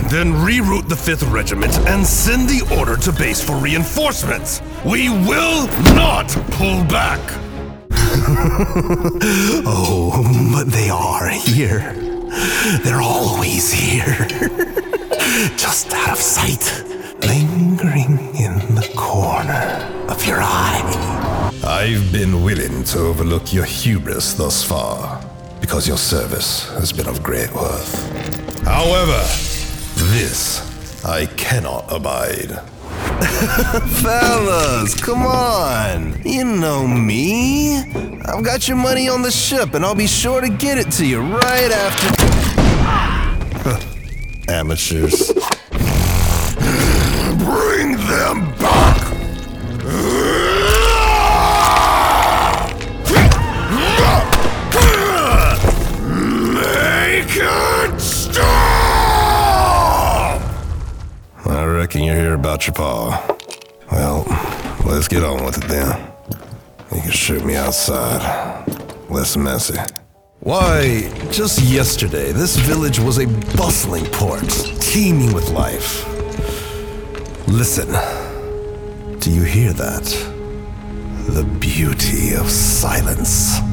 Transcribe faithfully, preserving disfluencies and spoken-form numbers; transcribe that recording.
Then reroute the fifth Regiment and send the order to base for reinforcements. We will not pull back. Oh, but they are here. They're always here. Just out of sight, lingering in the corner of your eye. I've been willing to overlook your hubris thus far, because your service has been of great worth. However, this I cannot abide. Fellas, come on. You know me. I've got your money on the ship, and I'll be sure to get it to you right after... Amateurs. Bring them back! Make it stop! I reckon you're here about your paw. Well, let's get on with it then. You can shoot me outside. Less messy. Why, just yesterday, this village was a bustling port, teeming with life. Listen, do you hear that? The beauty of silence.